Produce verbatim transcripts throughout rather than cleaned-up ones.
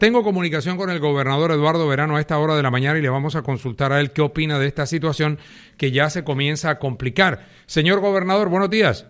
Tengo comunicación con el gobernador Eduardo Verano a esta hora de la mañana y le vamos a consultar a él qué opina de esta situación que ya se comienza a complicar. Señor gobernador, buenos días.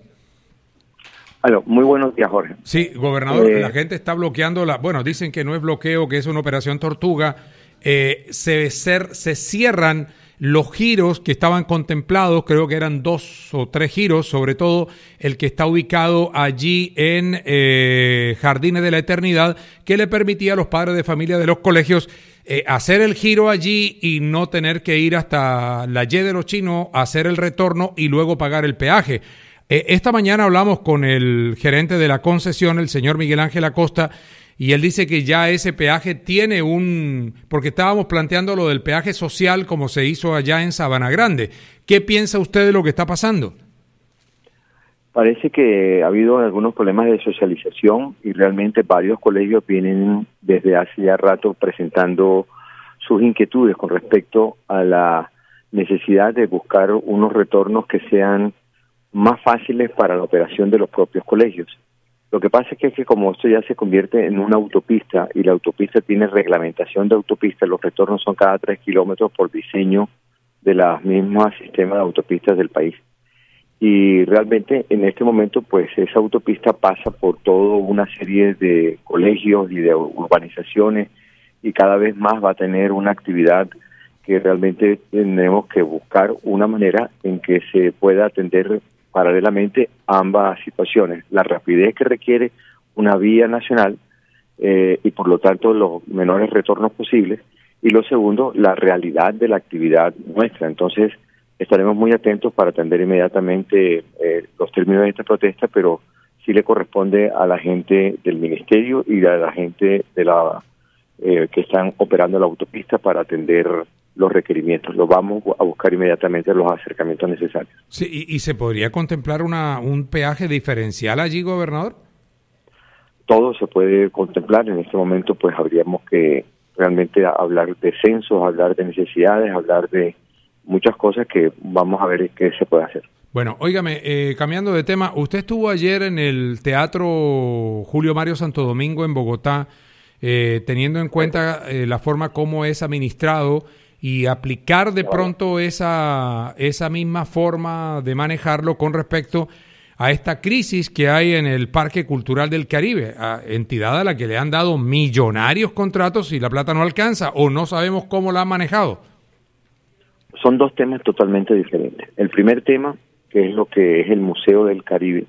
Aló, muy buenos días, Jorge. Sí, gobernador, eh, la gente está bloqueando, la, bueno, dicen que no es bloqueo, que es una operación Tortuga. Eh, se, ser, se cierran los giros que estaban contemplados, creo que eran dos o tres giros, sobre todo el que está ubicado allí en eh, Jardines de la Eternidad, que le permitía a los padres de familia de los colegios eh, hacer el giro allí y no tener que ir hasta la Y de los Chinos, hacer el retorno y luego pagar el peaje. Eh, esta mañana hablamos con el gerente de la concesión, el señor Miguel Ángel Acosta, y él dice que ya ese peaje tiene un... porque estábamos planteando lo del peaje social como se hizo allá en Sabana Grande. ¿Qué piensa usted de lo que está pasando? Parece que ha habido algunos problemas de socialización y realmente varios colegios vienen desde hace ya rato presentando sus inquietudes con respecto a la necesidad de buscar unos retornos que sean más fáciles para la operación de los propios colegios. Lo que pasa es que, es que como esto ya se convierte en una autopista y la autopista tiene reglamentación de autopista, los retornos son cada tres kilómetros por diseño de las mismas sistemas de autopistas del país. Y realmente en este momento pues esa autopista pasa por toda una serie de colegios y de urbanizaciones y cada vez más va a tener una actividad que realmente tenemos que buscar una manera en que se pueda atender paralelamente ambas situaciones, la rapidez que requiere una vía nacional eh, y por lo tanto los menores retornos posibles, y lo segundo, la realidad de la actividad nuestra. Entonces estaremos muy atentos para atender inmediatamente eh, los términos de esta protesta, pero sí le corresponde a la gente del ministerio y a la gente de la eh, que están operando la autopista para atender los requerimientos. Los vamos a buscar inmediatamente los acercamientos necesarios. Sí, y, y se podría contemplar una un peaje diferencial allí, gobernador. Todo se puede contemplar. En este momento pues habríamos que realmente hablar de censos, hablar de necesidades, hablar de muchas cosas que vamos a ver qué se puede hacer. Bueno, óigame, eh, cambiando de tema, usted estuvo ayer en el Teatro Julio Mario Santo Domingo en Bogotá, eh, teniendo en cuenta eh, la forma como es administrado y aplicar de pronto esa, esa misma forma de manejarlo con respecto a esta crisis que hay en el Parque Cultural del Caribe, a entidad a la que le han dado millonarios contratos y la plata no alcanza, o no sabemos cómo la han manejado. Son dos temas totalmente diferentes. El primer tema, que es lo que es el Museo del Caribe,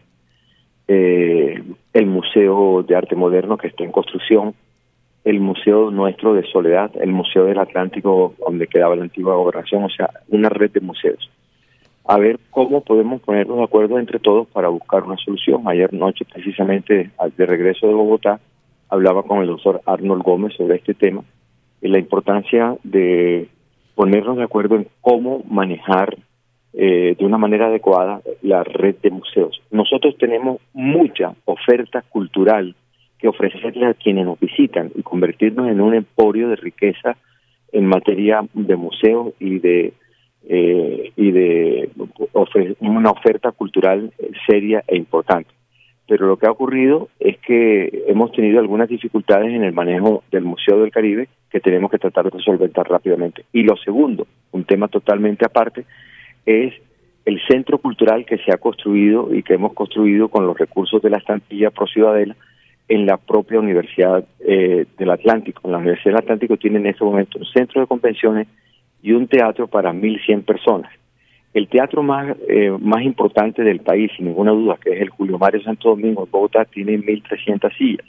eh, el Museo de Arte Moderno que está en construcción, el Museo nuestro de Soledad, el Museo del Atlántico donde quedaba la antigua gobernación, o sea, una red de museos. A ver cómo podemos ponernos de acuerdo entre todos para buscar una solución. Ayer noche, precisamente, de regreso de Bogotá, hablaba con el doctor Arnold Gómez sobre este tema y la importancia de ponernos de acuerdo en cómo manejar eh, de una manera adecuada la red de museos. Nosotros tenemos mucha oferta cultural que ofrecerle a quienes nos visitan y convertirnos en un emporio de riqueza en materia de museos y de eh, y de ofre- una oferta cultural seria e importante. Pero lo que ha ocurrido es que hemos tenido algunas dificultades en el manejo del Museo del Caribe que tenemos que tratar de solventar rápidamente. Y lo segundo, un tema totalmente aparte, es el centro cultural que se ha construido y que hemos construido con los recursos de la estampilla Pro Ciudadela en la propia Universidad eh, del Atlántico. La Universidad del Atlántico tiene en este momento un centro de convenciones y un teatro para mil cien personas. El teatro más eh, más importante del país, sin ninguna duda, que es el Julio Mario Santo Domingo en Bogotá, tiene mil trescientas sillas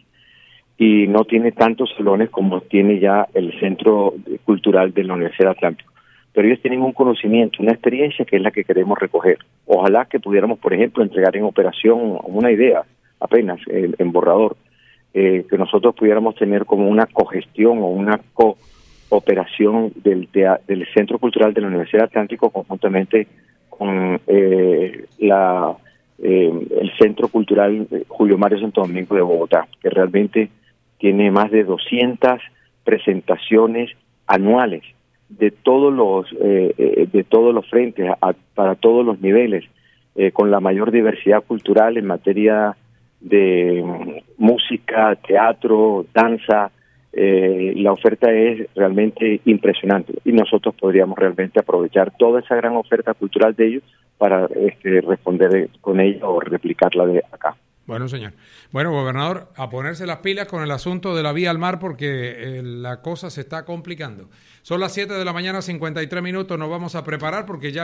y no tiene tantos salones como tiene ya el Centro Cultural de la Universidad del Atlántico. Pero ellos tienen un conocimiento, una experiencia que es la que queremos recoger. Ojalá que pudiéramos, por ejemplo, entregar en operación una idea, apenas en, en borrador, eh, que nosotros pudiéramos tener como una cogestión o una cooperación del, tea- del Centro Cultural de la Universidad del Atlántico conjuntamente con eh, la eh, el Centro Cultural Julio Mario Santo Domingo de Bogotá, que realmente tiene más de doscientas presentaciones anuales de todos los eh, de todos los frentes, a, para todos los niveles, eh, con la mayor diversidad cultural en materia de um, música, teatro, danza, Eh, la oferta es realmente impresionante y nosotros podríamos realmente aprovechar toda esa gran oferta cultural de ellos para este, responder con ella o replicarla de acá. Bueno, señor. Bueno, gobernador, a ponerse las pilas con el asunto de la vía al mar porque eh, la cosa se está complicando. Son las siete de la mañana, cincuenta y tres minutos, nos vamos a preparar porque ya